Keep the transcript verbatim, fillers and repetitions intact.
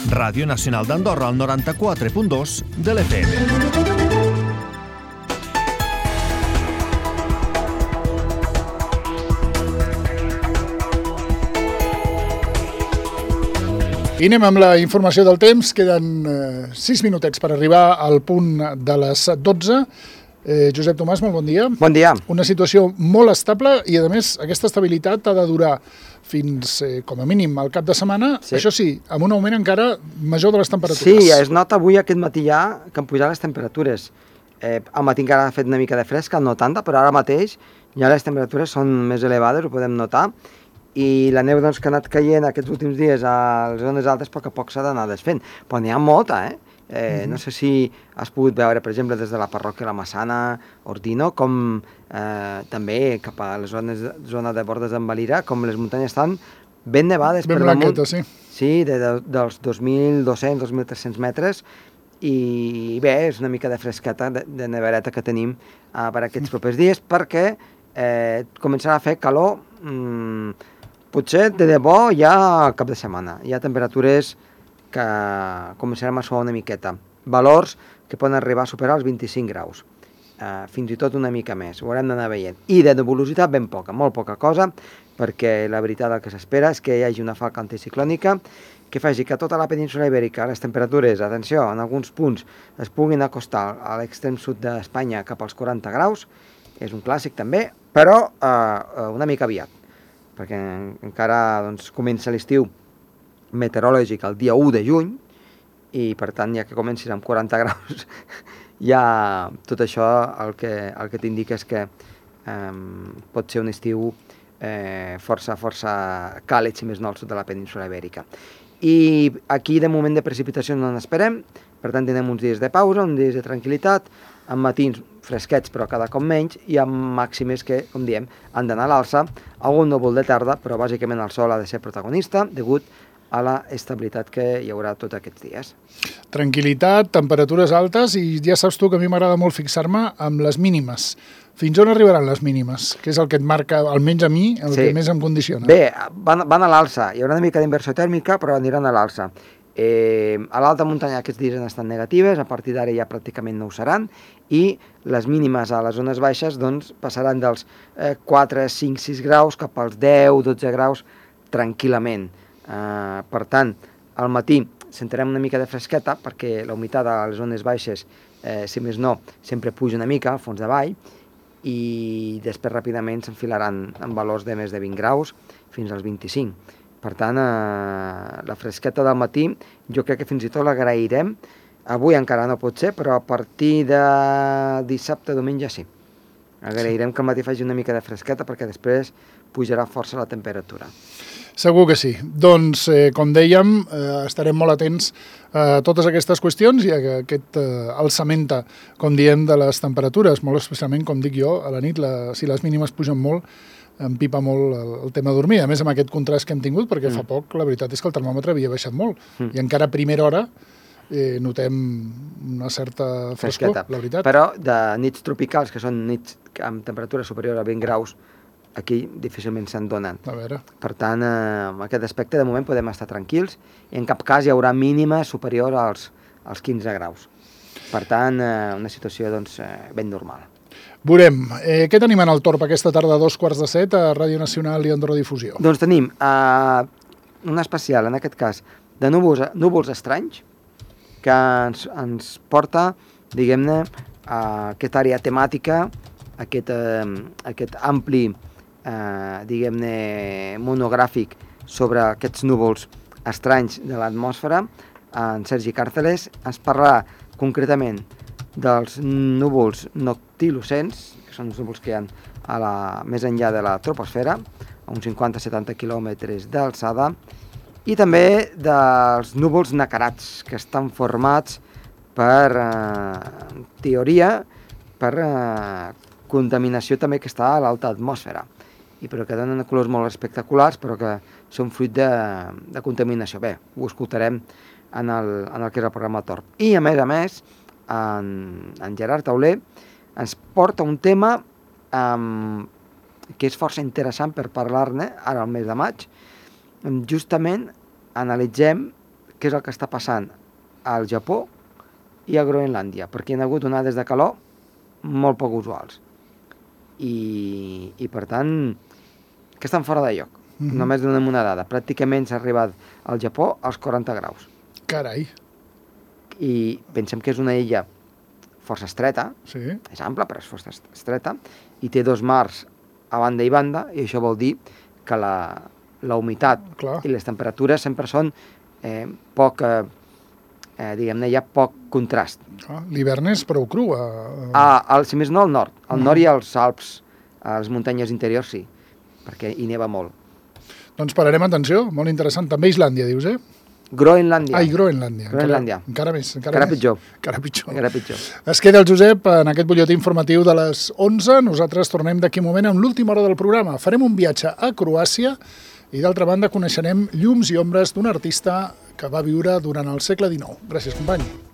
Ràdio Nacional d'Andorra, al noranta-quatre punt dos de l'F M. I anem amb la informació del temps. Queden eh, sis minutets per arribar al punt de les dotze. Eh, Josep Tomàs, molt bon dia. Bon dia. Una situació molt estable i, a més, aquesta estabilitat ha de durar fins, eh, com a mínim, al cap de setmana. Sí. Això sí, amb un augment encara major de les temperatures. Sí, es nota avui aquest matí ja que han pujat les temperatures. Eh, al matí encara ha fet una mica de fresca, no tanta, però ara mateix ja les temperatures són més elevades, ho podem notar. I la neu doncs, que ha anat caient aquests últims dies a les zones altes, a poc a poc s'ha d'anar desfent. Però n'hi ha molta, eh? eh mm-hmm. No sé si has pogut veure, per exemple, des de la parròquia La Massana, Ordino, com eh, també cap a les zones zona de Bordes d'en Valira, com les muntanyes estan ben nevades. Ben blanquetes, sí. Sí, de, de, dels dos mil dos-cents, dos mil tres-cents metres, i bé, és una mica de fresqueta, de, de nevereta que tenim eh, per aquests propers dies, perquè eh, començarà a fer calor... Mm, potser de debò ja al cap de setmana. Hi ha temperatures que començarem a suar una miqueta. Valors que poden arribar a superar els vint-i-cinc graus. Uh, fins i tot una mica més. Ho haurem d'anar veient. I de nebulositat ben poca, molt poca cosa, perquè la veritat el que s'espera és que hi hagi una falca anticiclònica que faci que tota la península ibèrica, les temperatures, atenció, en alguns punts es puguin acostar a l'extrem sud d'Espanya cap als quaranta graus. És un clàssic també, però uh, una mica aviat, perquè encara doncs, comença l'estiu meteorològic el dia u de juny i per tant ja que comencis amb quaranta graus ja tot això el que, el que t'indica és que eh, pot ser un estiu eh, força, força càlid, si més no, al sud de la península ibèrica. I aquí de moment de precipitació no n'esperem, per tant tenim uns dies de pausa, uns dies de tranquil·litat, amb matins fresquets però cada cop menys i amb màximes que, com diem, han d'anar a l'alça, algun núvol de tarda, però bàsicament el sol ha de ser protagonista degut a la estabilitat que hi haurà tots aquests dies. Tranquil·litat, temperatures altes i ja saps tu que a mi m'agrada molt fixar-me amb les mínimes. Fins on arribaran les mínimes? Que és el que et marca, almenys a mi, el sí. que més em condiciona. Bé, van, van a l'alça. Hi haurà una mica d'inversió tèrmica, però aniran a l'alça. Eh, a l'alta muntanya aquests dies han estat negatives, a partir d'ara ja pràcticament no ho seran, i les mínimes a les zones baixes doncs, passaran dels eh, quatre, cinc, sis graus cap als deu, dotze graus tranquil·lament. Eh, per tant, al matí sentirem una mica de fresqueta perquè la humitat a les zones baixes, eh, si més no, sempre puja una mica al fons de vall, i després ràpidament s'enfilaran en valors de més de vint graus fins als vint-i-cinc. Per tant, eh, la fresqueta del matí jo crec que fins i tot l'agrairem. Avui encara no pot ser, però a partir de dissabte, diumenge sí. Agrairem sí. que al matí faci una mica de fresqueta perquè després pujarà força la temperatura. Segur que sí. Doncs, eh, com dèiem, eh, estarem molt atents a totes aquestes qüestions i a aquest eh, alçament, com diem, de les temperatures, molt especialment, com dic jo, a la nit, la, si les mínimes pugen molt, em pipa molt el, el tema de dormir. A més, amb aquest contrast que hem tingut, perquè mm. fa poc la veritat és que el termòmetre havia baixat molt. Mm. I encara a primera hora eh, notem una certa frescor, fresqueta. La veritat. Però de nits tropicals, que són nits amb temperatura superior a vint graus, aquí difícilment se'n donen. A veure. Per tant, eh, en aquest aspecte de moment podem estar tranquils i en cap cas hi haurà mínima superior als, als quinze graus. Per tant, eh, una situació doncs, eh, ben normal. Veurem. Eh, què tenim en el Torb aquesta tarda a dos quarts de set a Ràdio Nacional i Andorra Difusió? Doncs tenim eh, un especial, en aquest cas, de núvols, núvols estranys, que ens, ens porta, diguem-ne, a aquesta àrea temàtica, aquest, eh, aquest ampli, eh, diguem-ne, monogràfic sobre aquests núvols estranys de l'atmosfera. En Sergi Càrceles ens parlarà concretament dels núvols noctilucents, que són els núvols que hi ha a la, més enllà de la troposfera, a uns cinquanta a setanta quilòmetres d'alçada, i també dels núvols nacarats, que estan formats per, eh, teoria, per eh, contaminació també que està a l'alta atmosfera, i però que donen colors molt espectaculars, però que són fruit de, de contaminació. Bé, ho escoltarem en el, en el que és el programa Torb. I a més a més, en, en Gerard Tauler ens porta un tema um, que és força interessant per parlar-ne ara al mes de maig. Justament analitzem què és el que està passant al Japó i a Groenlàndia, perquè hi ha hagut onades de calor molt poc usuals. I, i per tant, que estan fora de lloc. Mm-hmm. Només donem una dada. Pràcticament s'ha arribat al Japó als quaranta graus. Carai. I pensem que és una illa força estreta, sí. És ampla, però és força estreta, i té dos mars a banda i banda, i això vol dir que la, la humitat Clar. I les temperatures sempre són eh, poc, eh, diguem-ne, hi ha poc contrast. Ah, l'hivern és prou cru. A... A, al, si més no, al nord. Al mm. nord i als Alps, a les muntanyes interiors, sí, perquè hi neva molt. Doncs pararem atenció, molt interessant. També Islàndia, dius, eh? Groenlàndia. Ai, Groenlàndia. Groenlàndia. Encara, encara més. Encara, encara més. pitjor. Encara pitjor. Encara pitjor. Es queda el Josep en aquest butlletí informatiu de les onze. Nosaltres tornem d'aquí un moment amb l'última hora del programa. Farem un viatge a Croàcia i, d'altra banda, coneixerem llums i ombres d'un artista que va viure durant el segle dinou. Gràcies, company.